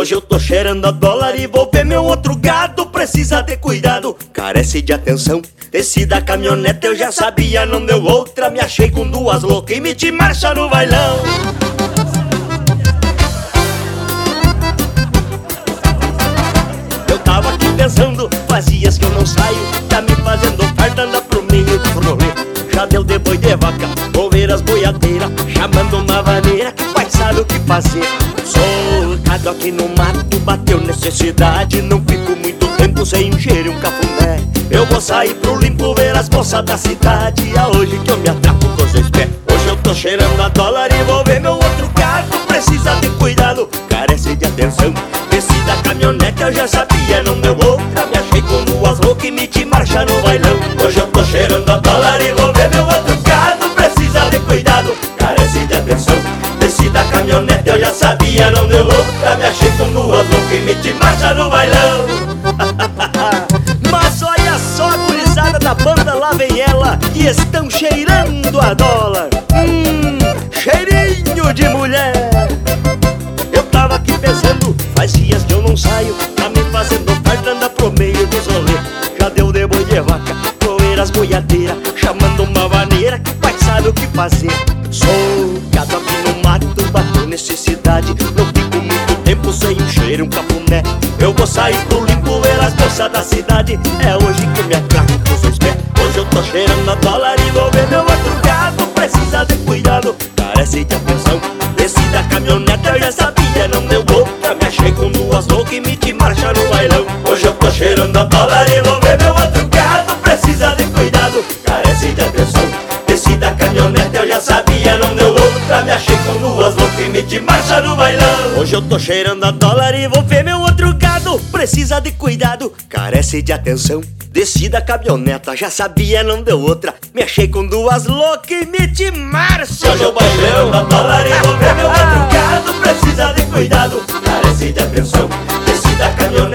Hoje eu tô cheirando a dólar e vou ver meu outro gado. Precisa de cuidado, carece de atenção. Desci da caminhonete, eu já sabia, não deu outra. Me achei com duas loucas e meti marcha no bailão. Eu tava aqui pensando, fazias que eu não saio. Tá me fazendo farta, anda pro meio do rolê. Já deu de boi de vaca, vou ver as boiadeiras, chamando uma vaneira que pai sabe o que fazer. Solcado aqui no mato, bateu necessidade. Não fico muito tempo sem encher um cafuné. Eu vou sair pro limpo ver as moças da cidade. É hoje que eu me atrapo com os dois pés. Hoje eu tô cheirando a dólar e vou ver meu outro carro. Precisa de cuidado, carece de atenção. Desci da caminhonete, eu já sabia, não deu outra. Me achei com duas loucas e meti marcha no bailão. Hoje eu tô cheirando a dólar e vou ver meu outro carro. Precisa de cuidado, carece de atenção. Desci da caminhonete, eu já sabia, não deu outra. Me achei com duas loucas e meti marcha no bailão. Mas olha só a gurizada da banda, lá vem ela, e estão cheirando a dólar. Cheirinho de mulher. Eu tava aqui pensando, faz dias que eu não saio. Tá me fazendo farta, anda pro meio dos rolê. Já deu de boi de vaca, roer as boiadeiras, chamando uma vaneira que pai sabe o que fazer. Solcado aqui no mato, bateu necessidade. Não fico muito tempo sem encher um cafuné. Eu vou sair pro limpo ver as moças da cidade. É hoje que eu me atraco com os dois pés. Hoje eu tô cheirando a dólar e vou ver meu outro gado. Precisa de cuidado, carece de atenção. Desci da caminhonete, eu já sabia, não deu outra. Me achei com duas loucas e meti marcha no bailão. Hoje eu tô cheirando a dólar e vou ver meu outro gado. Precisa de cuidado, carece de atenção. Desci da caminhonete, eu já sabia, não deu outra. Me achei com duas loucas e meti marcha no bailão. Hoje eu tô cheirando a dólar e vou ver meu outro gado. Precisa de cuidado, carece de atenção. Desci da caminhoneta, já sabia, não deu outra. Me achei com duas loucas e meti marcha. Hoje eu bailando a dólar e vou ver meu outro gado. Precisa de cuidado, carece de atenção. Desci da caminhoneta,